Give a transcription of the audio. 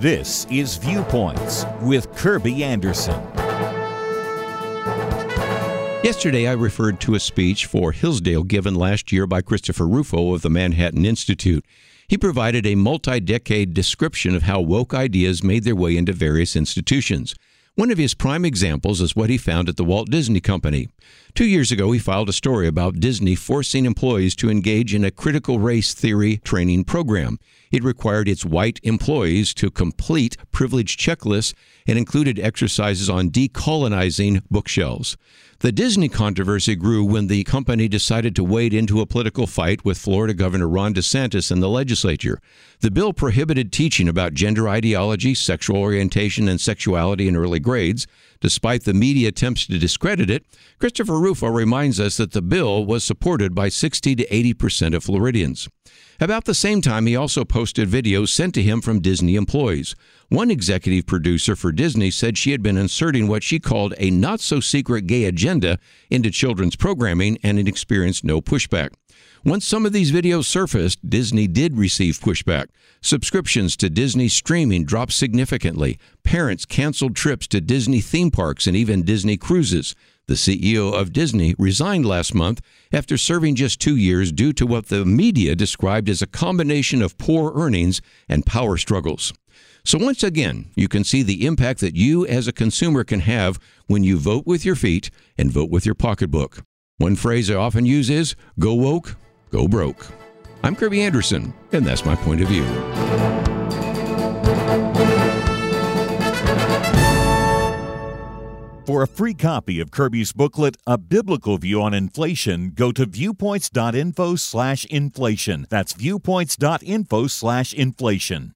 This is Viewpoints with Kirby Anderson. Yesterday, I referred to a speech for Hillsdale given last year by Christopher Rufo of the Manhattan Institute. He provided a multi-decade description of how woke ideas made their way into various institutions. One of his prime examples is what he found at the Walt Disney Company. 2 years ago, he filed a story about Disney forcing employees to engage in a critical race theory training program. It required its white employees to complete privilege checklists and included exercises on decolonizing bookshelves. The Disney controversy grew when the company decided to wade into a political fight with Florida Governor Ron DeSantis and the legislature. The bill prohibited teaching about gender ideology, sexual orientation, and sexuality in early grades. Despite the media attempts to discredit it, Christopher Rufo reminds us that the bill was supported by 60 to 80% of Floridians. About the same time, he also posted videos sent to him from Disney employees. One executive producer for Disney said she had been inserting what she called a not-so-secret gay agenda into children's programming and had experienced no pushback. Once some of these videos surfaced, Disney did receive pushback. Subscriptions to Disney streaming dropped significantly. Parents canceled trips to Disney theme parks and even Disney cruises. The CEO of Disney resigned last month after serving just 2 years due to what the media described as a combination of poor earnings and power struggles. So once again, you can see the impact that you as a consumer can have when you vote with your feet and vote with your pocketbook. One phrase I often use is, go woke, go broke. I'm Kirby Anderson, and that's my point of view. For a free copy of Kirby's booklet, A Biblical View on Inflation, go to viewpoints.info/inflation. That's viewpoints.info/inflation.